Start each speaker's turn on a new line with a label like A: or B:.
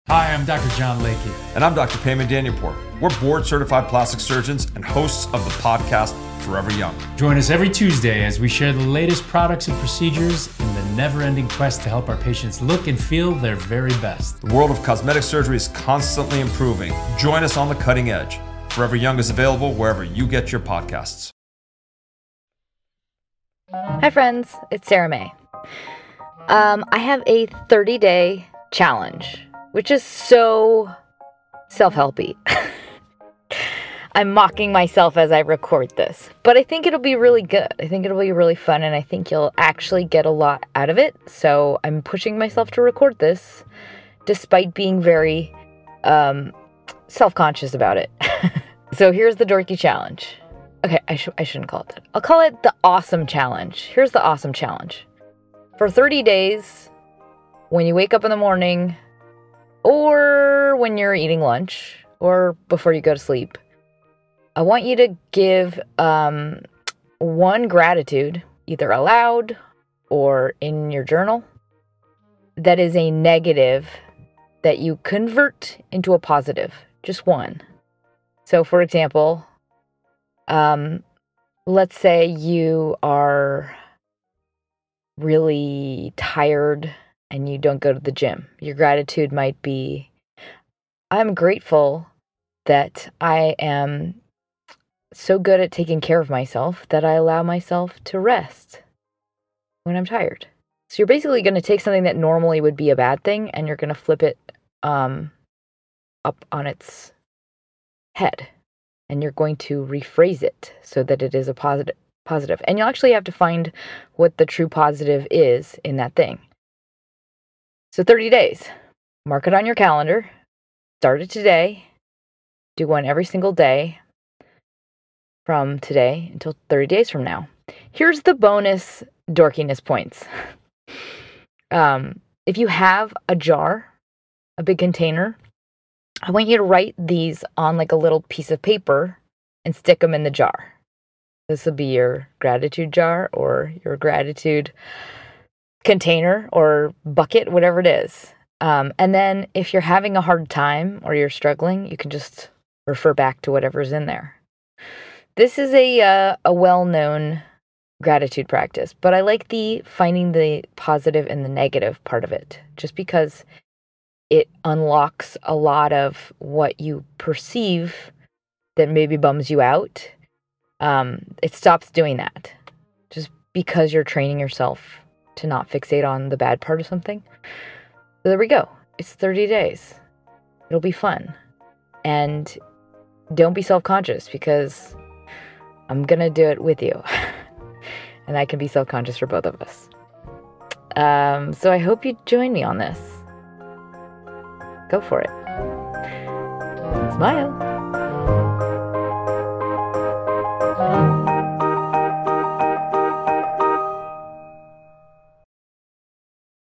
A: Hi, I'm Dr. John Lakey.
B: And I'm Dr. Payman Danielpour. We're board-certified plastic surgeons and hosts of the podcast Forever Young.
A: Join us every Tuesday as we share the latest products and procedures in the never-ending quest to help our patients look and feel their very best.
B: The world of cosmetic surgery is constantly improving. Join us on the cutting edge. Forever Young is available wherever you get your podcasts.
C: Hi friends, it's Sarah May. I have a 30-day challenge, which is so self-helpy. I'm mocking myself as I record this, but I think it'll be really good. I think it'll be really fun, and I think you'll actually get a lot out of it. So I'm pushing myself to record this, despite being very self-conscious about it. So here's the dorky challenge. Okay, I shouldn't call it that. I'll call it the awesome challenge. Here's the awesome challenge. For 30 days, when you wake up in the morning, or when you're eating lunch, or before you go to sleep, I want you to give one gratitude, either aloud or in your journal, that is a negative that you convert into a positive. Just one. So, for example, let's say you are really tired and you don't go to the gym. Your gratitude might be, I'm grateful that I am so good at taking care of myself that I allow myself to rest when I'm tired. So you're basically going to take something that normally would be a bad thing and you're going to flip it up on its head. And you're going to rephrase it so that it is a positive. And you'll actually have to find what the true positive is in that thing. So 30 days. Mark it on your calendar. Start it today. Do one every single day from today until 30 days from now. Here's the bonus dorkiness points. If you have a jar, a big container, I want you to write these on like a little piece of paper and stick them in the jar. This will be your gratitude jar or your gratitude container or bucket, whatever it is. And then if you're having a hard time or you're struggling, you can just refer back to whatever's in there. This is a well-known gratitude practice, but I like the finding the positive and the negative part of it, just because it unlocks a lot of what you perceive that maybe bums you out. It stops doing that just because you're training yourself to not fixate on the bad part of something. So there we go. It's 30 days. It'll be fun. And don't be self-conscious because I'm going to do it with you. And I can be self-conscious for both of us. So I hope you join me on this. Go for it. Smile.